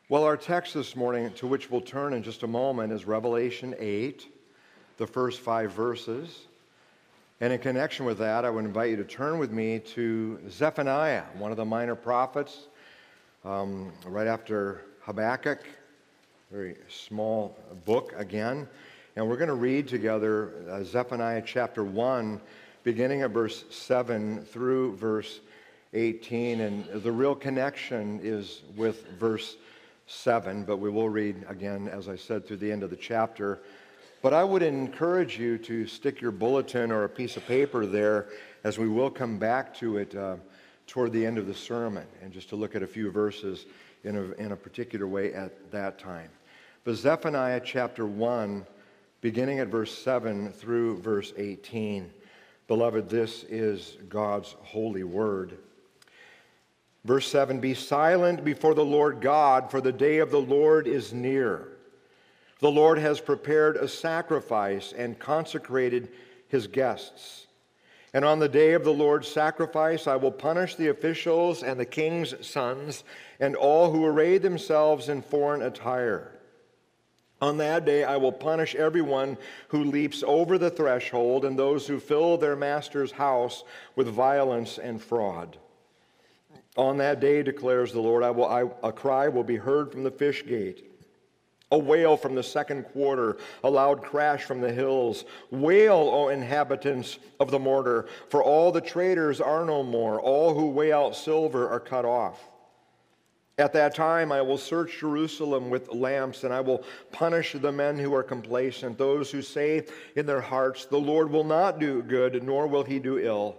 Well, our text this morning, to which we'll turn in just a moment, is Revelation 8, the first 5 verses. And in connection with that, I would invite you to turn with me to Zephaniah, one of the minor prophets, right after Habakkuk, very small book again. And we're going to read together Zephaniah chapter 1, beginning at verse 7 through verse 18. And the real connection is with verse 7, but we will read again, as I said, through the end of the chapter. But I would encourage you to stick your bulletin or a piece of paper there, as we will come back to it toward the end of the sermon, and just to look at a few verses in a particular way at that time. But Zephaniah chapter 1, beginning at verse 7 through verse 18. Beloved, this is God's holy word. Verse 7, "Be silent before the Lord God, for the day of the Lord is near. The Lord has prepared a sacrifice and consecrated his guests. And on the day of the Lord's sacrifice, I will punish the officials and the king's sons and all who array themselves in foreign attire. On that day, I will punish everyone who leaps over the threshold and those who fill their master's house with violence and fraud. On that day, declares the Lord, a cry will be heard from the fish gate, a wail from the second quarter, a loud crash from the hills. Wail, O inhabitants of the mortar, for all the traders are no more. All who weigh out silver are cut off. At that time I will search Jerusalem with lamps, and I will punish the men who are complacent, those who say in their hearts, the Lord will not do good, nor will he do ill.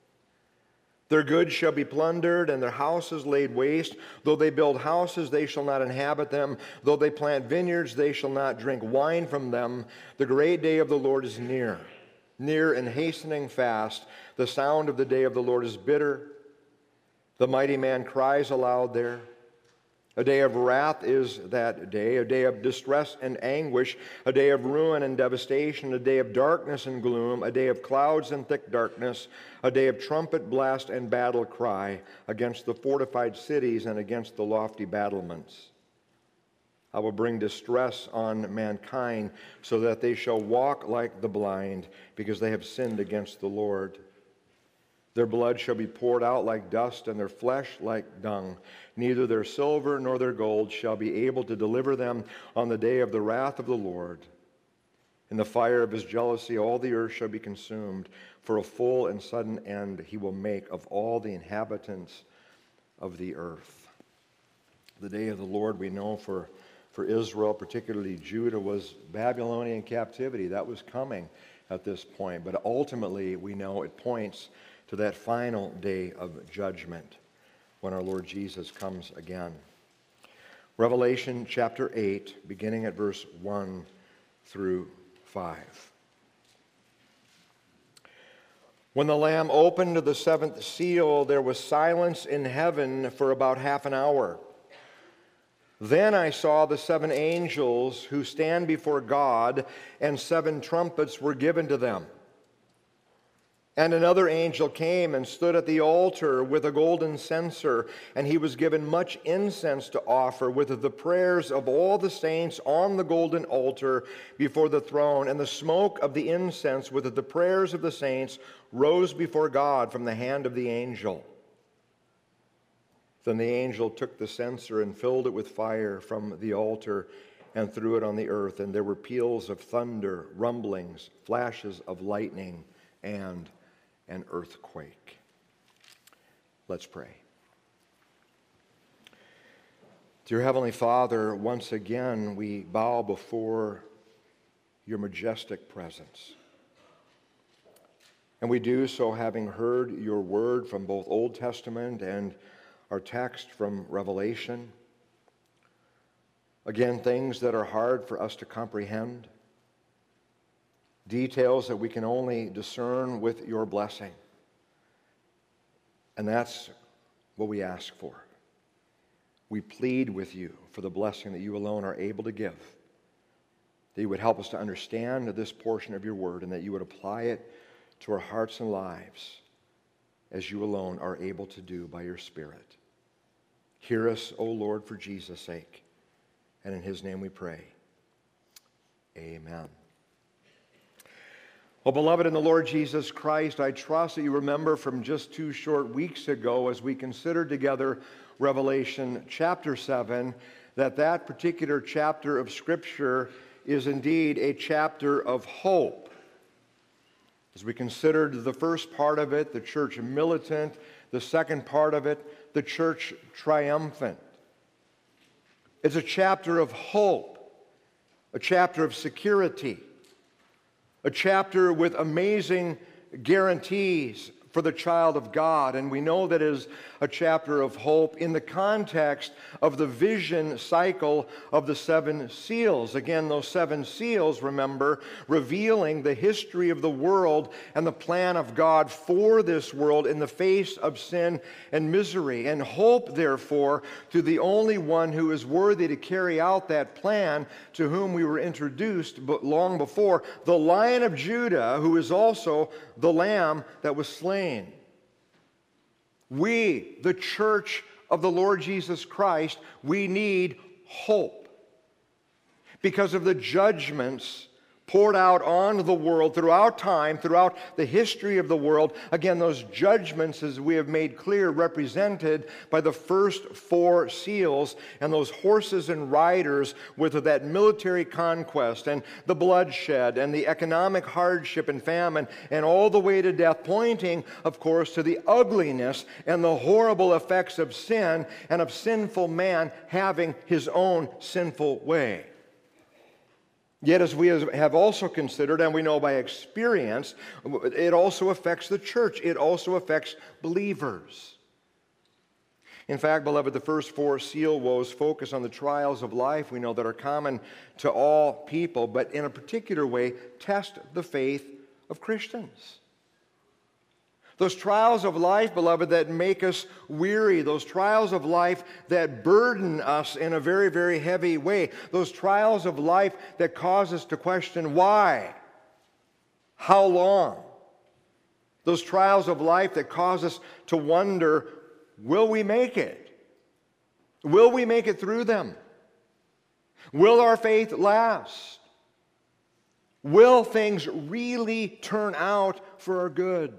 Their goods shall be plundered, and their houses laid waste. Though they build houses, they shall not inhabit them. Though they plant vineyards, they shall not drink wine from them. The great day of the Lord is near, near and hastening fast. The sound of the day of the Lord is bitter. The mighty man cries aloud there. A day of wrath is that day, a day of distress and anguish, a day of ruin and devastation, a day of darkness and gloom, a day of clouds and thick darkness, a day of trumpet blast and battle cry against the fortified cities and against the lofty battlements. I will bring distress on mankind so that they shall walk like the blind, because they have sinned against the Lord. Their blood shall be poured out like dust, and their flesh like dung. Neither their silver nor their gold shall be able to deliver them on the day of the wrath of the Lord. In the fire of his jealousy all the earth shall be consumed. For a full and sudden end he will make of all the inhabitants of the earth." The day of the Lord, we know for Israel, particularly Judah, was Babylonian captivity. That was coming at this point. But ultimately, we know it points to that final day of judgment when our Lord Jesus comes again. Revelation chapter 8, beginning at verse 1 through 5. "When the Lamb opened the seventh seal, there was silence in heaven for about half an hour. Then I saw the 7 angels who stand before God, and 7 trumpets were given to them. And another angel came and stood at the altar with a golden censer, and he was given much incense to offer with the prayers of all the saints on the golden altar before the throne. And the smoke of the incense with the prayers of the saints rose before God from the hand of the angel. Then the angel took the censer and filled it with fire from the altar and threw it on the earth. And there were peals of thunder, rumblings, flashes of lightning, and an earthquake." Let's pray. Dear Heavenly Father, once again we bow before your majestic presence. And we do so having heard your word from both Old Testament and our text from Revelation. Again, things that are hard for us to comprehend. Details that we can only discern with your blessing. And that's what we ask for. We plead with you for the blessing that you alone are able to give. That you would help us to understand this portion of your word, and that you would apply it to our hearts and lives as you alone are able to do by your Spirit. Hear us, O Lord, for Jesus' sake. And in his name we pray. Amen. Well, beloved in the Lord Jesus Christ, I trust that you remember from just 2 short weeks ago as we considered together Revelation chapter 7, that particular chapter of Scripture is indeed a chapter of hope. As we considered the first part of it, the church militant, the second part of it, the church triumphant. It's a chapter of hope, a chapter of security, a chapter with amazing guarantees for the child of God. And we know that is a chapter of hope in the context of the vision cycle of the 7 seals. Again, those 7 seals, remember, revealing the history of the world and the plan of God for this world in the face of sin and misery. And hope, therefore, to the only one who is worthy to carry out that plan, to whom we were introduced long before, the Lion of Judah, who is also the Lamb that was slain. We, the church of the Lord Jesus Christ, we need hope because of the judgments poured out on the world throughout time, throughout the history of the world. Again, those judgments, as we have made clear, represented by the first 4 seals and those horses and riders with that military conquest and the bloodshed and the economic hardship and famine and all the way to death, pointing, of course, to the ugliness and the horrible effects of sin and of sinful man having his own sinful way. Yet, as we have also considered, and we know by experience, it also affects the church. It also affects believers. In fact, beloved, the first 4 seal woes focus on the trials of life we know that are common to all people, but in a particular way test the faith of Christians. Those trials of life, beloved, that make us weary. Those trials of life that burden us in a very, very heavy way. Those trials of life that cause us to question why, how long. Those trials of life that cause us to wonder, will we make it? Will we make it through them? Will our faith last? Will things really turn out for our good?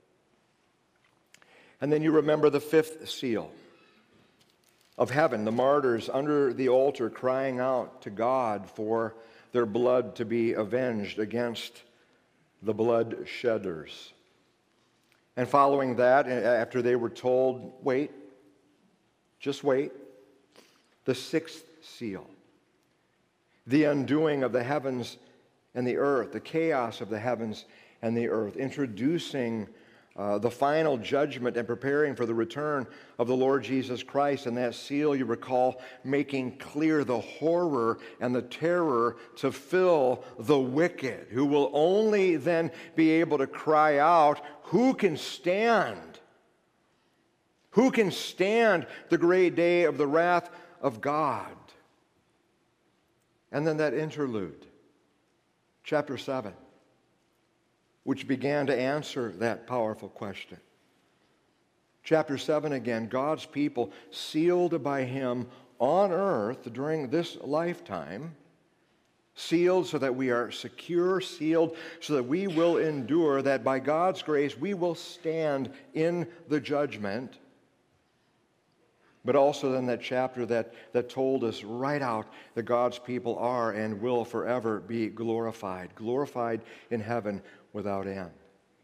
And then you remember the 5th seal of heaven, the martyrs under the altar crying out to God for their blood to be avenged against the blood shedders. And following that, after they were told, wait, just wait, the 6th seal, the undoing of the heavens and the earth, the chaos of the heavens and the earth, introducing the final judgment and preparing for the return of the Lord Jesus Christ. And that seal, you recall, making clear the horror and the terror to fill the wicked, who will only then be able to cry out, who can stand? Who can stand the great day of the wrath of God? And then that interlude, chapter 7. Which began to answer that powerful question. Chapter 7 again, God's people sealed by Him on earth during this lifetime, sealed so that we are secure, sealed so that we will endure, that by God's grace we will stand in the judgment. But also then that chapter that told us right out that God's people are and will forever be glorified in heaven without end.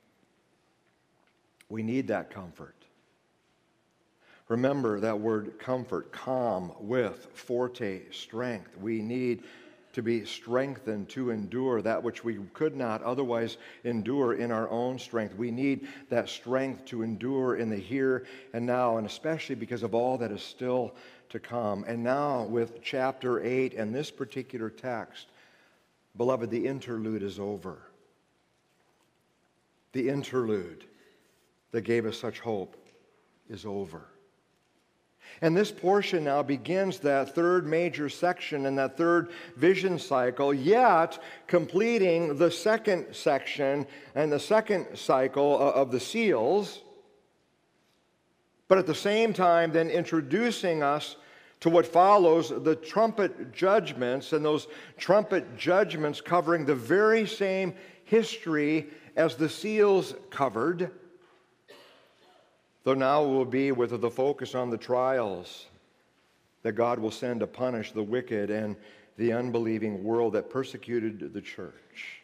We need that comfort. Remember that word comfort, calm, with, forte, strength. We need to be strengthened to endure that which we could not otherwise endure in our own strength. We need that strength to endure in the here and now, and especially because of all that is still to come. And now with chapter 8 and this particular text, beloved, the interlude is over. The interlude that gave us such hope is over. And this portion now begins that third major section and that third vision cycle, yet completing the second section and the second cycle of the seals, but at the same time then introducing us to what follows, the trumpet judgments, and those trumpet judgments covering the very same history as the seals covered, though now it will be with the focus on the trials that God will send to punish the wicked and the unbelieving world that persecuted the church.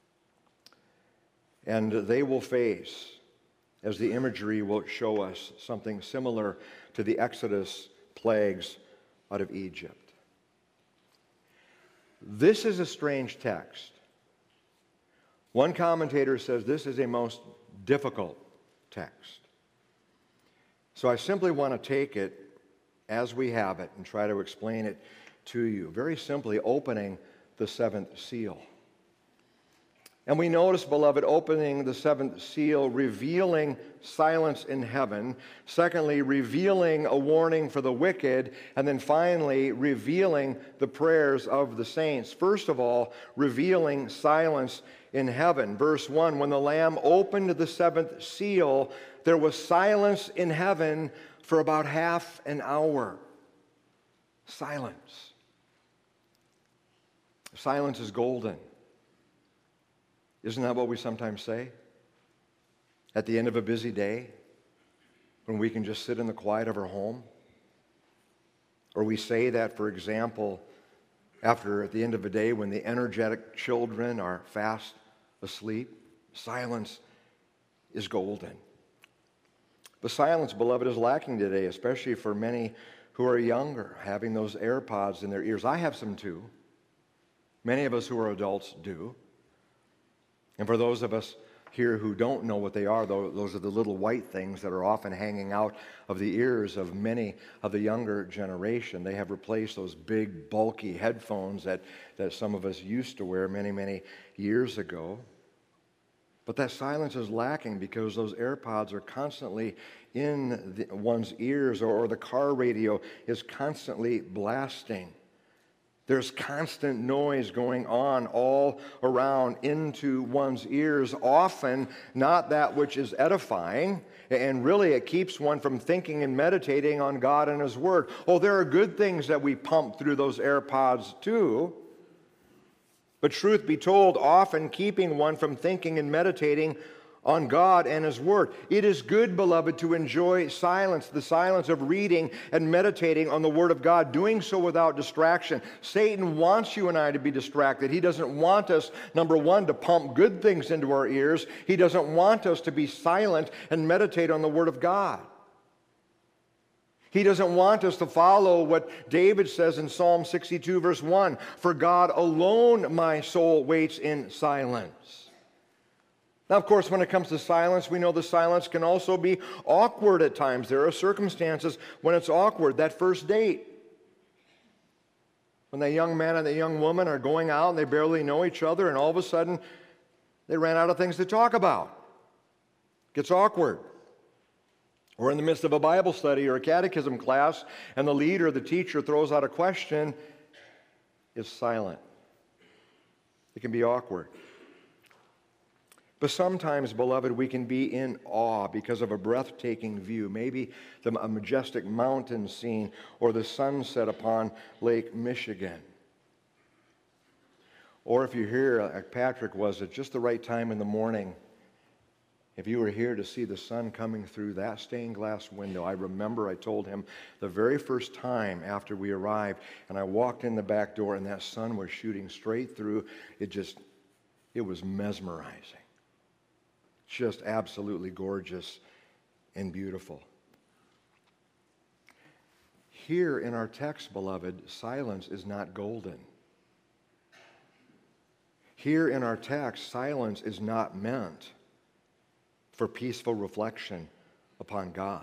And they will face, as the imagery will show us, something similar to the Exodus plagues out of Egypt. This is a strange text. One commentator says this is a most difficult text. So I simply want to take it as we have it and try to explain it to you. Very simply, opening the seventh seal. And we notice, beloved, opening the seventh seal, revealing silence in heaven. Secondly, revealing a warning for the wicked. And then finally, revealing the prayers of the saints. First of all, revealing silence in heaven. Verse 1, when the Lamb opened the seventh seal, there was silence in heaven for about half an hour. Silence. Silence is golden. Isn't that what we sometimes say? At the end of a busy day, when we can just sit in the quiet of our home? Or we say that, for example, at the end of a day when the energetic children are fast asleep. Silence is golden. But silence, beloved, is lacking today, especially for many who are younger, having those AirPods in their ears. I have some too. Many of us who are adults do. And for those of us here who don't know what they are, those are the little white things that are often hanging out of the ears of many of the younger generation. They have replaced those big, bulky headphones that some of us used to wear many, many years ago. But that silence is lacking because those AirPods are constantly in one's ears, or the car radio is constantly blasting. There's constant noise going on all around into one's ears, often not that which is edifying, and really it keeps one from thinking and meditating on God and His Word. Oh, there are good things that we pump through those AirPods too, but truth be told, often keeping one from thinking and meditating on God and His Word. It is good, beloved, to enjoy silence, the silence of reading and meditating on the Word of God, doing so without distraction. Satan wants you and I to be distracted. He doesn't want us, number one, to pump good things into our ears. He doesn't want us to be silent and meditate on the Word of God. He doesn't want us to follow what David says in Psalm 62, verse 1, "For God alone my soul waits in silence." Now, of course, when it comes to silence, we know the silence can also be awkward at times. There are circumstances when it's awkward. That first date, when that young man and that young woman are going out and they barely know each other, and all of a sudden they ran out of things to talk about. It gets awkward. Or in the midst of a Bible study or a catechism class, and the leader, the teacher, throws out a question, is silent. It can be awkward. But sometimes, beloved, we can be in awe because of a breathtaking view, maybe a majestic mountain scene or the sunset upon Lake Michigan. Or if you're here, like Patrick was, at just the right time in the morning, if you were here to see the sun coming through that stained glass window. I remember I told him the very first time after we arrived, and I walked in the back door and that sun was shooting straight through. It was mesmerizing. Just absolutely gorgeous and beautiful. Here in our text, beloved, silence is not golden. Here in our text, silence is not meant for peaceful reflection upon God.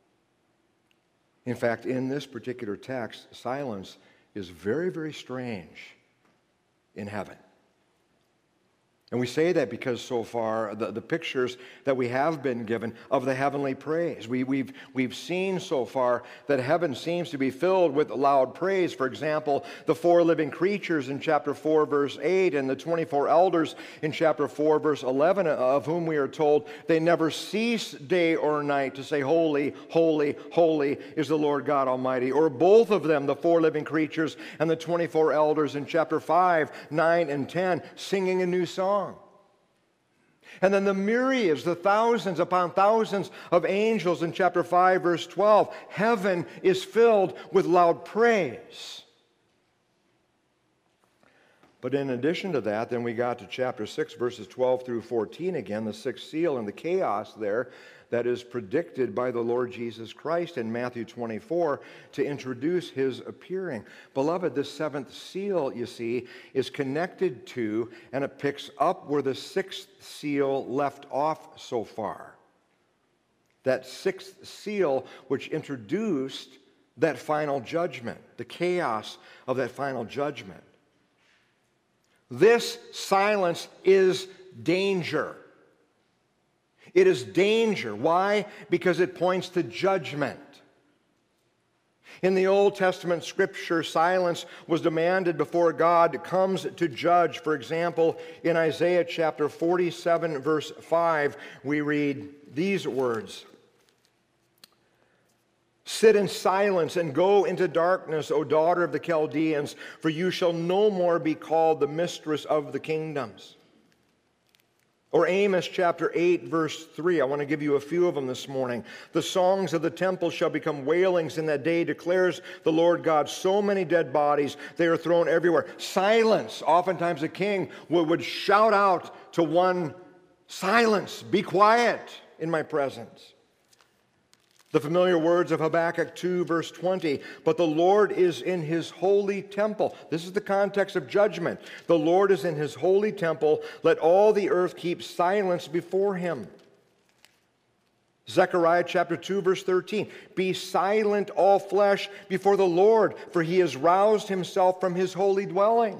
In fact, in this particular text, silence is very, very strange in heaven. And we say that because so far the pictures that we have been given of the heavenly praise, we've seen so far that heaven seems to be filled with loud praise. For example, the 4 living creatures in chapter 4, verse 8, and the 24 elders in chapter 4, verse 11, of whom we are told they never cease day or night to say, "Holy, holy, holy is the Lord God Almighty." Or both of them, the 4 living creatures and the 24 elders in chapter 5, 9, and 10, singing a new song. And then the myriads, the thousands upon thousands of angels in chapter 5, verse 12. Heaven is filled with loud praise. But in addition to that, then we got to chapter 6, verses 12 through 14 again, the 6th seal and the chaos there that is predicted by the Lord Jesus Christ in Matthew 24 to introduce his appearing. Beloved, this 7th seal, you see, is connected to, and it picks up where the 6th seal left off so far. That 6th seal which introduced that final judgment, the chaos of that final judgment. This silence is danger. It is danger. Why? Because it points to judgment. In the Old Testament scripture, silence was demanded before God comes to judge. For example, in Isaiah chapter 47, verse 5, we read these words: "Sit in silence and go into darkness, O daughter of the Chaldeans, for you shall no more be called the mistress of the kingdoms." Or Amos chapter 8, verse 3. I want to give you a few of them this morning. "The songs of the temple shall become wailings in that day, declares the Lord God. So many dead bodies, they are thrown everywhere." Silence. Oftentimes a king would shout out to one, "Silence, be quiet in my presence." The familiar words of Habakkuk 2, verse 20, "But the Lord is in his holy temple." This is the context of judgment. "The Lord is in his holy temple. Let all the earth keep silence before him." Zechariah chapter 2, verse 13, "Be silent, all flesh, before the Lord, for he has roused himself from his holy dwelling."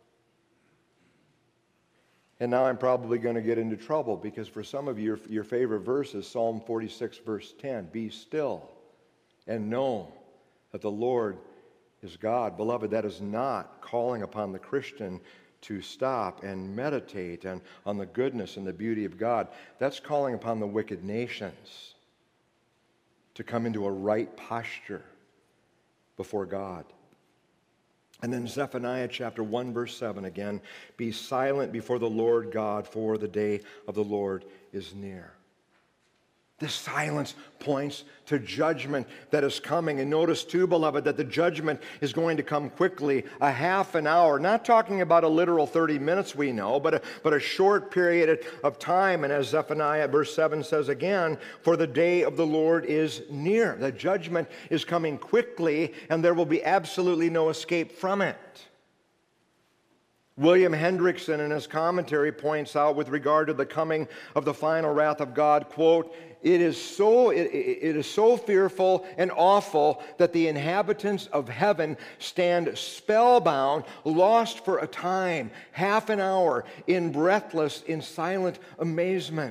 And now I'm probably going to get into trouble because for some of you, your favorite verse is Psalm 46, verse 10. "Be still and know that the Lord is God." Beloved, that is not calling upon the Christian to stop and meditate on the goodness and the beauty of God. That's calling upon the wicked nations to come into a right posture before God. And then Zephaniah chapter 1, verse 7 again, "Be silent before the Lord God, for the day of the Lord is near." This silence points to judgment that is coming. And notice too, beloved, that the judgment is going to come quickly, a half an hour. Not talking about a literal 30 minutes, we know, but a short period of time. And as Zephaniah verse 7 says again, "For the day of the Lord is near." The judgment is coming quickly, and there will be absolutely no escape from it. William Hendrickson in his commentary points out with regard to the coming of the final wrath of God, quote, it is so fearful and awful that the inhabitants of heaven stand spellbound, lost for a time, half an hour, in breathless, in silent amazement.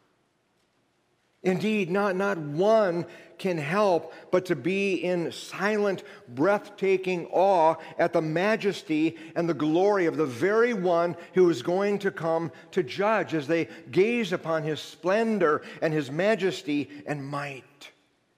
Indeed, not one can help but to be in silent, breathtaking awe at the majesty and the glory of the very one who is going to come to judge as they gaze upon his splendor and his majesty and might.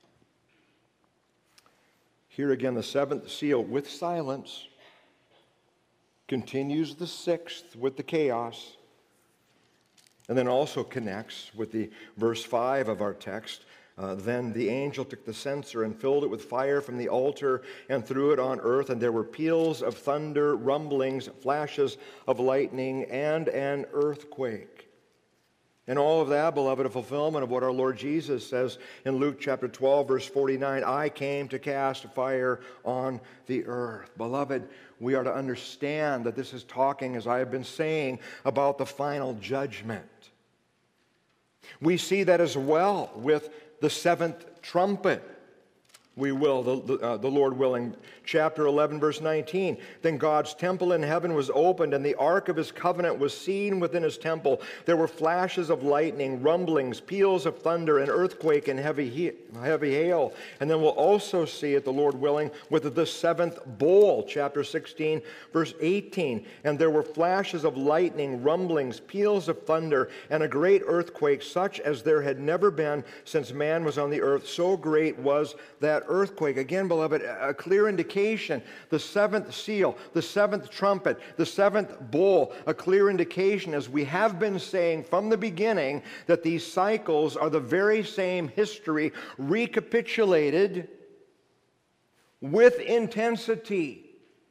Here again, the 7th seal with silence continues the 6th with the chaos, and then also connects with the verse 5 of our text. Then the angel took the censer and filled it with fire from the altar and threw it on earth, and there were peals of thunder, rumblings, flashes of lightning, and an earthquake. And all of that, beloved, a fulfillment of what our Lord Jesus says in Luke chapter 12, verse 49, "I came to cast fire on the earth." Beloved, we are to understand that this is talking, as I have been saying, about the final judgment. We see that as well with the 7th trumpet. We will, the Lord willing. Chapter 11, verse 19. Then God's temple in heaven was opened, and the ark of his covenant was seen within his temple. There were flashes of lightning, rumblings, peals of thunder, an earthquake, and heavy hail. And then we'll also see it, the Lord willing, with the seventh bowl. Chapter 16, verse 18. And there were flashes of lightning, rumblings, peals of thunder, and a great earthquake, such as there had never been since man was on the earth. So great was that earthquake. Again, beloved, a clear indication. The seventh seal, the seventh trumpet, the seventh bowl, a clear indication, as we have been saying from the beginning, that these cycles are the very same history recapitulated with intensity.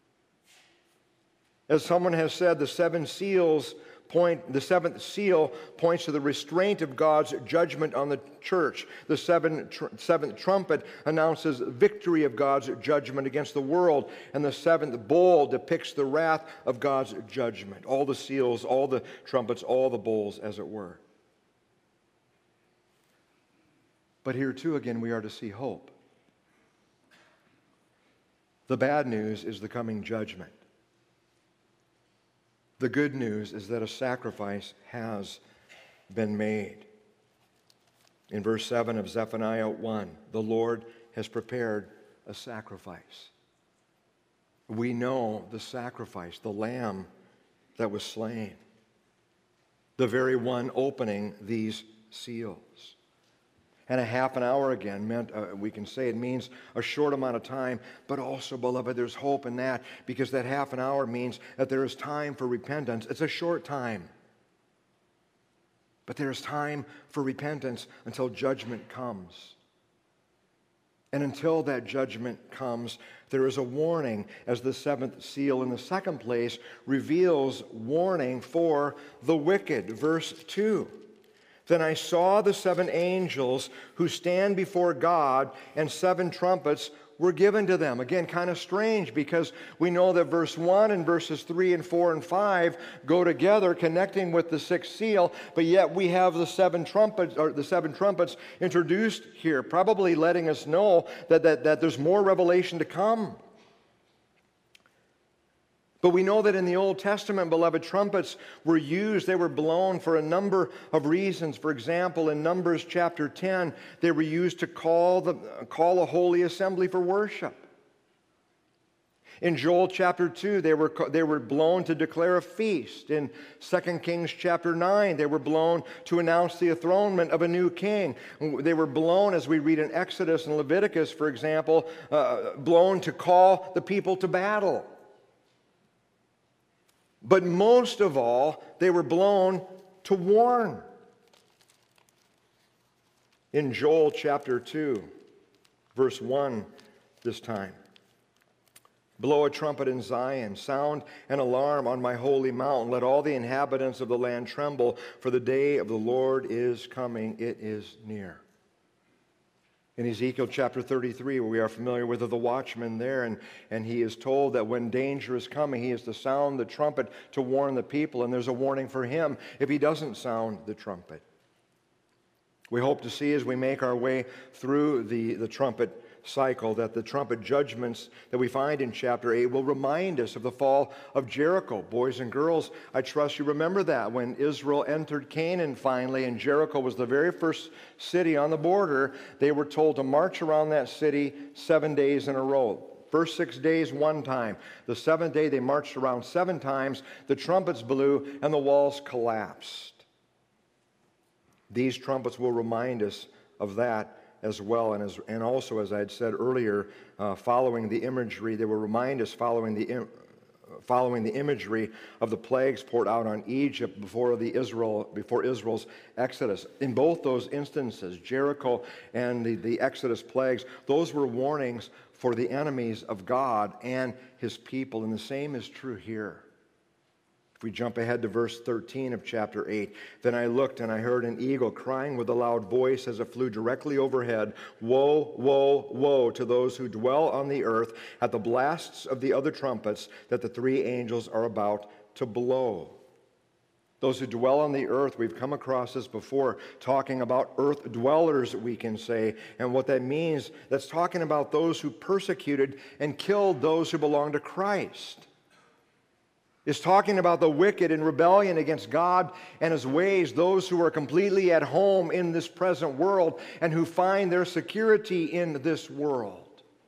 As someone has said, the seventh seal points to the restraint of God's judgment on the church. The seventh trumpet announces victory of God's judgment against the world. And the seventh bowl depicts the wrath of God's judgment. All the seals, all the trumpets, all the bowls, as it were. But here too, again, we are to see hope. The bad news is the coming judgment. The good news is that a sacrifice has been made. In verse 7 of Zephaniah 1, the Lord has prepared a sacrifice. We know the sacrifice, the lamb that was slain, the very one opening these seals. And a half an hour again meant, we can say it means a short amount of time, but also, beloved, there's hope in that, because that half an hour means that there is time for repentance. It's a short time. But there is time for repentance until judgment comes. And until that judgment comes, there is a warning, as the seventh seal in the second place reveals warning for the wicked. Verse 2. Then I saw the seven angels who stand before God, and seven trumpets were given to them. Again, kind of strange, because we know that verse 1 and verses 3 and 4 and 5 go together, connecting with the sixth seal, but yet we have the seven trumpets introduced here, probably letting us know that there's more revelation to come. But we know that in the Old Testament, beloved, trumpets were used. They were blown for a number of reasons. For example, in Numbers chapter 10, they were used to call a holy assembly for worship. In Joel chapter 2, they were blown to declare a feast. In 2 Kings chapter 9, they were blown to announce the enthronement of a new king. They were blown, as we read in Exodus and Leviticus, for example, blown to call the people to battle. But most of all, they were blown to warn. In Joel chapter 2, verse 1 this time. Blow a trumpet in Zion, sound an alarm on my holy mountain. Let all the inhabitants of the land tremble, for the day of the Lord is coming. It is near. In Ezekiel chapter 33, where we are familiar with the watchman there, and he is told that when danger is coming, he is to sound the trumpet to warn the people, and there's a warning for him if he doesn't sound the trumpet. We hope to see, as we make our way through the trumpet cycle, that the trumpet judgments that we find in chapter 8 will remind us of the fall of Jericho. Boys and girls, I trust you remember that when Israel entered Canaan finally, and Jericho was the very first city on the border, they were told to march around that city 7 days in a row. First 6 days, one time. The seventh day, they marched around 7 times. The trumpets blew, and the walls collapsed. These trumpets will remind us of that as well, and also, as I had said earlier, following the imagery, they will remind us, following the imagery of the plagues poured out on Egypt before Israel's exodus. In both those instances, Jericho and the Exodus plagues, those were warnings for the enemies of God and His people, and the same is true here. If we jump ahead to verse 13 of chapter 8, then I looked and I heard an eagle crying with a loud voice as it flew directly overhead, "Woe, woe, woe to those who dwell on the earth at the blasts of the other trumpets that the 3 angels are about to blow." Those who dwell on the earth, we've come across this before, talking about earth dwellers, we can say. And what that means, that's talking about those who persecuted and killed those who belong to Christ. It's talking about the wicked in rebellion against God and His ways, those who are completely at home in this present world and who find their security in this world.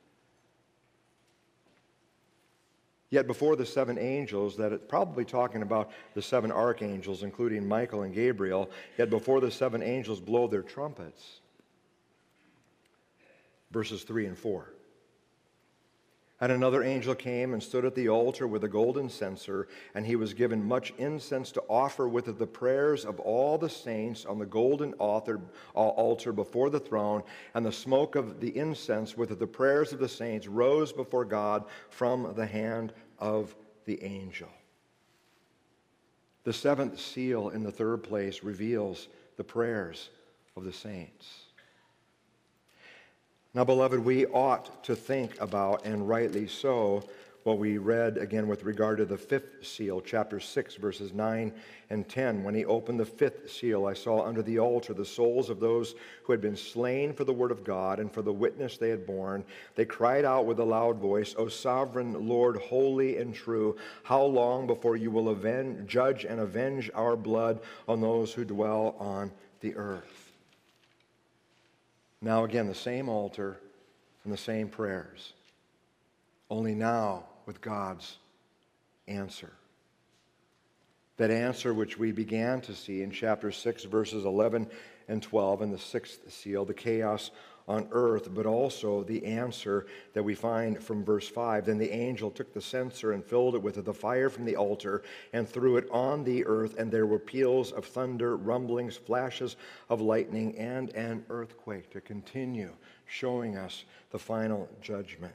Yet before the seven angels, that it's probably talking about the seven archangels, including Michael and Gabriel, yet before the seven angels blow their trumpets, verses 3 and 4. And another angel came and stood at the altar with a golden censer, and he was given much incense to offer with it the prayers of all the saints on the golden altar before the throne. And the smoke of the incense with it the prayers of the saints rose before God from the hand of the angel. The seventh seal in the third place reveals the prayers of the saints. Now, beloved, we ought to think about, and rightly so, what we read again with regard to the fifth seal, chapter 6, verses 9 and 10. When he opened the fifth seal, I saw under the altar the souls of those who had been slain for the word of God and for the witness they had borne. They cried out with a loud voice, O sovereign Lord, holy and true, how long before you will judge and avenge our blood on those who dwell on the earth? Now again, the same altar and the same prayers, only now with God's answer. That answer which we began to see in chapter 6, verses 11 and 12, in the sixth seal, the chaos on earth, but also the answer that we find from verse 5. Then the angel took the censer and filled it with the fire from the altar and threw it on the earth, and there were peals of thunder, rumblings, flashes of lightning, and an earthquake, to continue showing us the final judgment.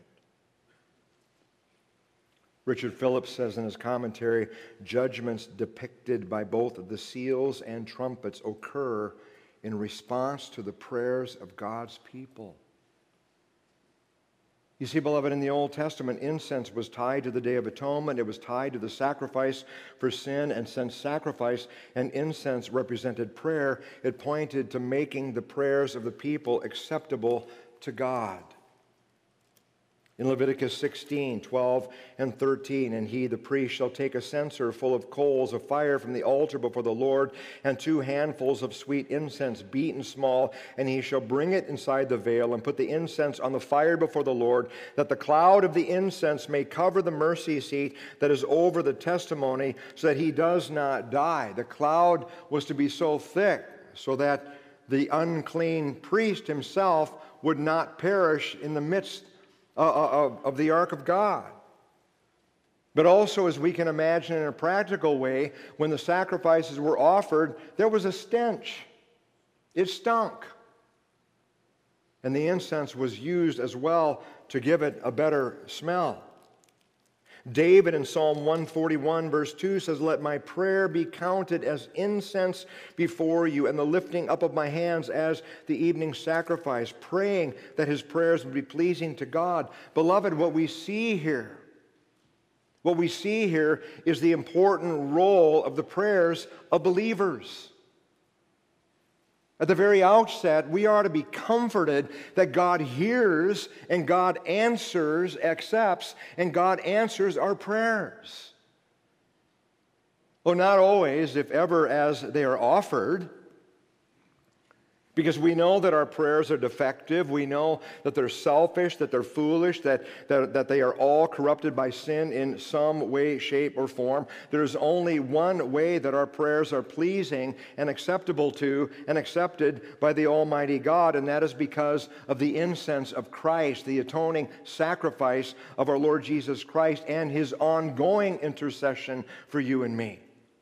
Richard Phillips says in his commentary, judgments depicted by both the seals and trumpets occur in response to the prayers of God's people. You see, beloved, in the Old Testament, incense was tied to the Day of Atonement. It was tied to the sacrifice for sin, and since sacrifice and incense represented prayer, it pointed to making the prayers of the people acceptable to God. In Leviticus 16, 12, and 13, and he, the priest, shall take a censer full of coals of fire from the altar before the Lord, and 2 handfuls of sweet incense beaten small, and he shall bring it inside the veil, and put the incense on the fire before the Lord, that the cloud of the incense may cover the mercy seat that is over the testimony, so that he does not die. The cloud was to be so thick, so that the unclean priest himself would not perish in the midst of the ark of God. But also, as we can imagine in a practical way, when the sacrifices were offered, there was a stench. It stunk. And the incense was used as well to give it a better smell. David in Psalm 141 verse 2 says, let my prayer be counted as incense before you, and the lifting up of my hands as the evening sacrifice, praying that his prayers would be pleasing to God. Beloved, what we see here is the important role of the prayers of believers. At the very outset, we are to be comforted that God hears and God answers, accepts, and God answers our prayers. Well, not always, if ever, as they are offered, because we know that our prayers are defective. We know that they're selfish, that they're foolish, that they are all corrupted by sin in some way, shape, or form. There's only one way that our prayers are pleasing and acceptable to and accepted by the Almighty God, and that is because of the incense of Christ, the atoning sacrifice of our Lord Jesus Christ and his ongoing intercession for you and me.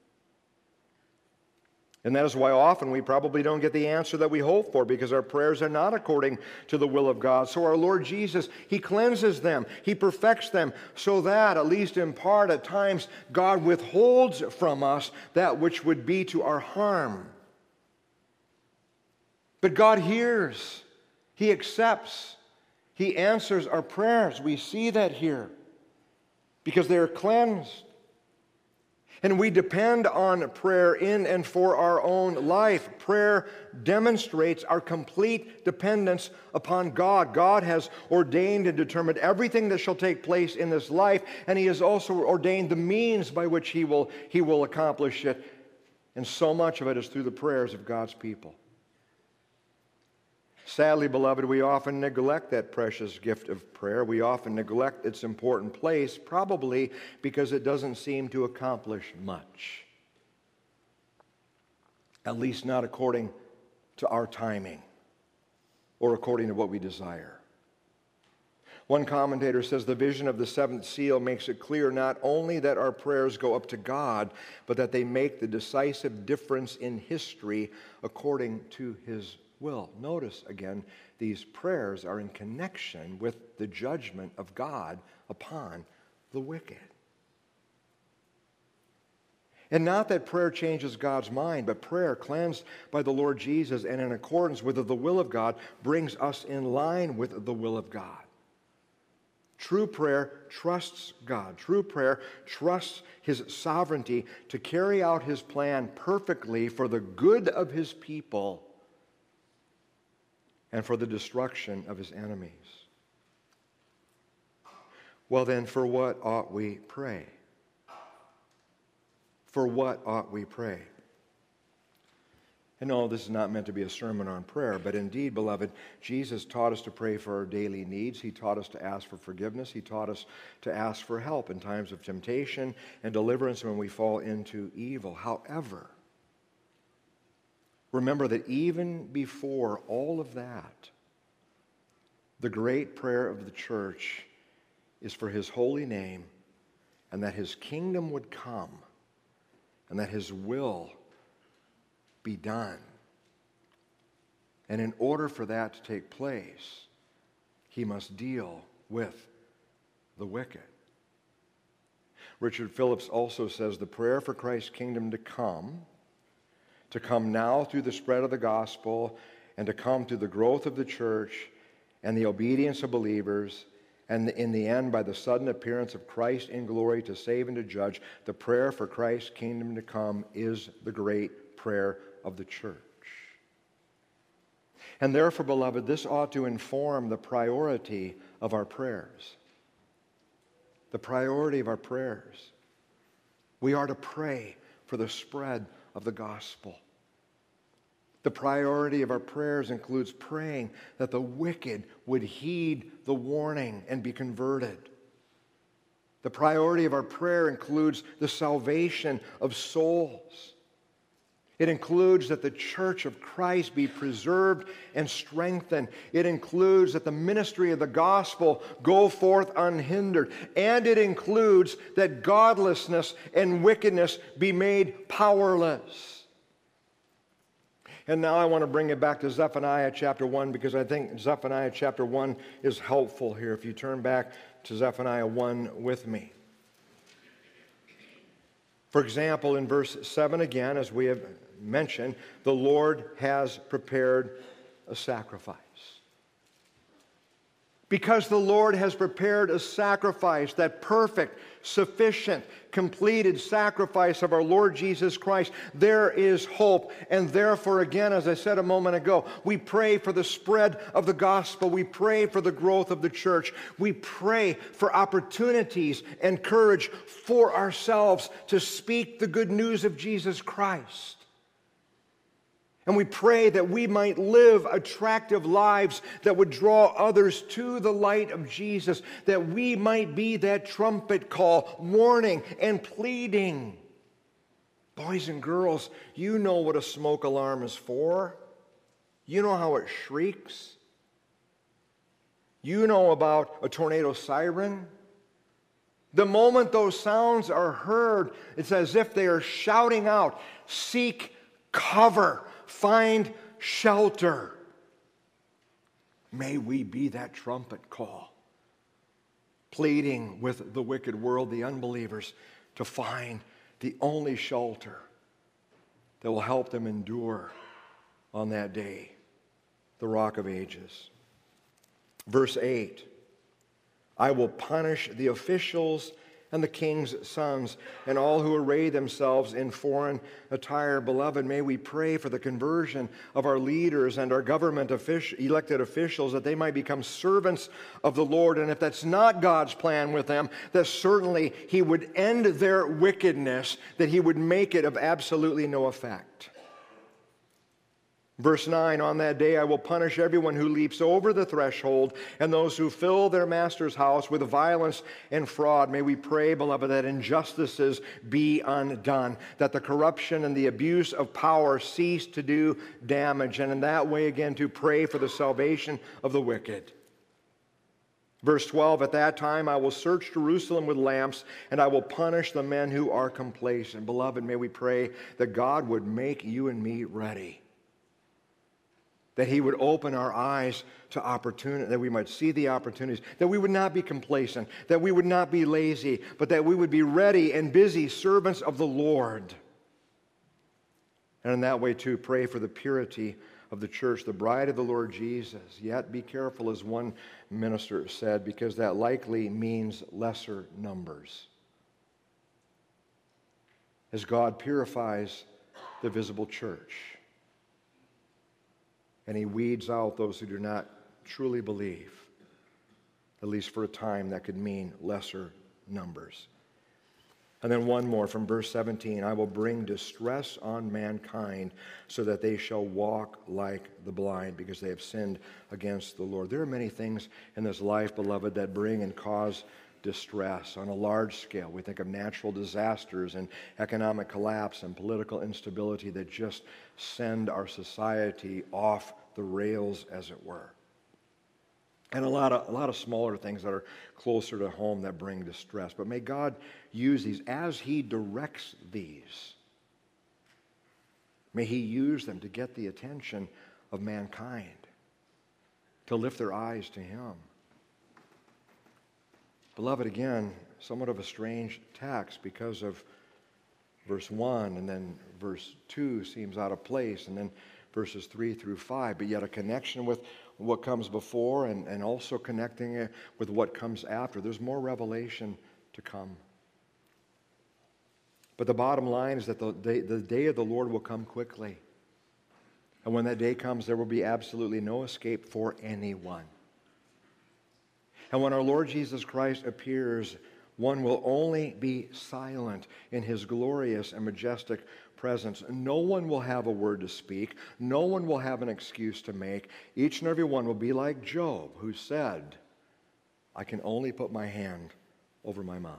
And that is why often we probably don't get the answer that we hope for, because our prayers are not according to the will of God. So our Lord Jesus, he cleanses them, he perfects them, so that, at least in part at times, God withholds from us that which would be to our harm. But God hears, he accepts, he answers our prayers. We see that here, because they are cleansed. And we depend on prayer in and for our own life. Prayer demonstrates our complete dependence upon God. God has ordained and determined everything that shall take place in this life, and He has also ordained the means by which He will accomplish it. And so much of it is through the prayers of God's people. Sadly, beloved, we often neglect that precious gift of prayer. We often neglect its important place, probably because it doesn't seem to accomplish much. At least not according to our timing or according to what we desire. One commentator says the vision of the seventh seal makes it clear not only that our prayers go up to God, but that they make the decisive difference in history according to His will. Notice again, these prayers are in connection with the judgment of God upon the wicked. And not that prayer changes God's mind, but prayer cleansed by the Lord Jesus and in accordance with the will of God brings us in line with the will of God. True prayer trusts God. True prayer trusts His sovereignty to carry out His plan perfectly for the good of His people and for the destruction of His enemies. Well then, for what ought we pray? For what ought we pray? And no, this is not meant to be a sermon on prayer, but indeed, beloved, Jesus taught us to pray for our daily needs. He taught us to ask for forgiveness. He taught us to ask for help in times of temptation and deliverance when we fall into evil. However, remember that even before all of that, the great prayer of the church is for His holy name and that His kingdom would come and that His will be done. And in order for that to take place, He must deal with the wicked. Richard Phillips also says the prayer for Christ's kingdom to come now through the spread of the gospel, and to come through the growth of the church and the obedience of believers, and in the end by the sudden appearance of Christ in glory to save and to judge. The prayer for Christ's kingdom to come is the great prayer of the church. And therefore, beloved, this ought to inform the priority of our prayers. The priority of our prayers. We are to pray for the spread of the gospel. The priority of our prayers includes praying that the wicked would heed the warning and be converted. The priority of our prayer includes the salvation of souls. It includes that the church of Christ be preserved and strengthened. It includes that the ministry of the gospel go forth unhindered. And it includes that godlessness and wickedness be made powerless. And now I want to bring it back to Zephaniah chapter 1, because I think Zephaniah chapter 1 is helpful here. If you turn back to Zephaniah 1 with me. For example, in verse 7 again, as we have mentioned, the Lord has prepared a sacrifice. Because the Lord has prepared a sacrifice, that perfect, sufficient, completed sacrifice of our Lord Jesus Christ, there is hope. And therefore, again, as I said a moment ago, we pray for the spread of the gospel. We pray for the growth of the church. We pray for opportunities and courage for ourselves to speak the good news of Jesus Christ. And we pray that we might live attractive lives that would draw others to the light of Jesus, that we might be that trumpet call, warning and pleading. Boys and girls, you know what a smoke alarm is for. You know how it shrieks. You know about a tornado siren. The moment those sounds are heard, it's as if they are shouting out, "Seek cover. Find shelter." May we be that trumpet call, pleading with the wicked world, the unbelievers, to find the only shelter that will help them endure on that day, the Rock of Ages. Verse 8, I will punish the officials and the king's sons, and all who array themselves in foreign attire. Beloved, may we pray for the conversion of our leaders and our government elected officials, that they might become servants of the Lord. And if that's not God's plan with them, that certainly He would end their wickedness, that He would make it of absolutely no effect. Verse 9, on that day I will punish everyone who leaps over the threshold and those who fill their master's house with violence and fraud. May we pray, beloved, that injustices be undone, that the corruption and the abuse of power cease to do damage, and in that way again to pray for the salvation of the wicked. Verse 12, at that time I will search Jerusalem with lamps, and I will punish the men who are complacent. Beloved, may we pray that God would make you and me ready, that He would open our eyes to opportunity, that we might see the opportunities, that we would not be complacent, that we would not be lazy, but that we would be ready and busy servants of the Lord. And in that way, too, pray for the purity of the church, the bride of the Lord Jesus. Yet be careful, as one minister said, because that likely means lesser numbers. As God purifies the visible church, and He weeds out those who do not truly believe, at least for a time, that could mean lesser numbers. And then one more from verse 17, I will bring distress on mankind so that they shall walk like the blind, because they have sinned against the Lord. There are many things in this life, beloved, that bring and cause distress on a large scale. We think of natural disasters and economic collapse and political instability that just send our society off the rails, as it were. And a lot of smaller things that are closer to home that bring distress. But may God use these as He directs these. May He use them to get the attention of mankind, to lift their eyes to Him. Beloved, again, somewhat of a strange text because of verse 1, and then verse 2 seems out of place, and then verses 3 through 5, but yet a connection with what comes before and also connecting it with what comes after. There's more revelation to come. But the bottom line is that the day of the Lord will come quickly. And when that day comes, there will be absolutely no escape for anyone. And when our Lord Jesus Christ appears, one will only be silent in His glorious and majestic presence. No one will have a word to speak. No one will have an excuse to make. Each and every one will be like Job, who said, I can only put my hand over my mouth.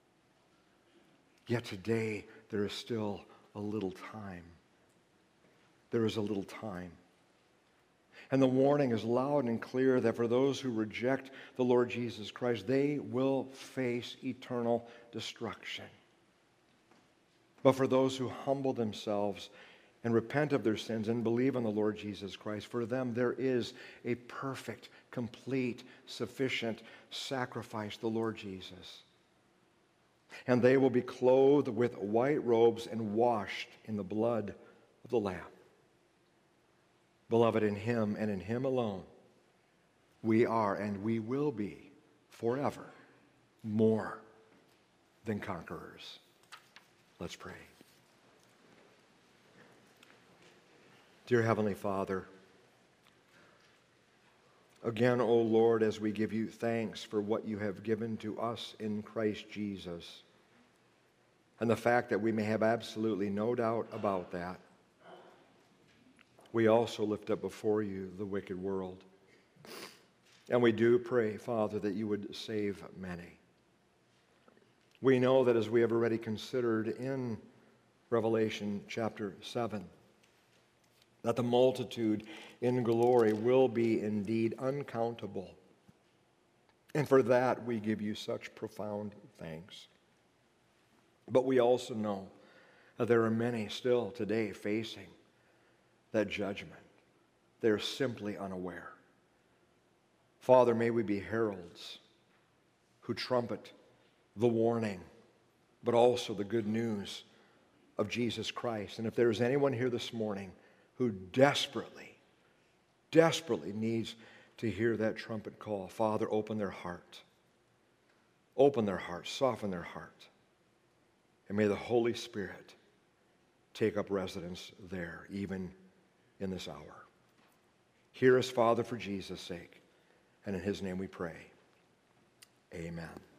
Yet today, there is still a little time. There is a little time. And the warning is loud and clear that for those who reject the Lord Jesus Christ, they will face eternal destruction. But for those who humble themselves and repent of their sins and believe on the Lord Jesus Christ, for them there is a perfect, complete, sufficient sacrifice, the Lord Jesus. And they will be clothed with white robes and washed in the blood of the Lamb. Beloved, in Him and in Him alone, we are and we will be forever more than conquerors. Let's pray. Dear Heavenly Father, again, O Lord, as we give You thanks for what You have given to us in Christ Jesus, and the fact that we may have absolutely no doubt about that, we also lift up before You the wicked world. And we do pray, Father, that You would save many. We know that as we have already considered in Revelation chapter 7, that the multitude in glory will be indeed uncountable. And for that we give You such profound thanks. But we also know that there are many still today facing that judgment. They're simply unaware. Father, may we be heralds who trumpet the warning, but also the good news of Jesus Christ. And if there is anyone here this morning who desperately needs to hear that trumpet call, Father, open their heart. open their heart, soften their heart. And may the Holy Spirit take up residence there, even in this hour. Hear us, Father, for Jesus' sake. And in his name we pray. Amen.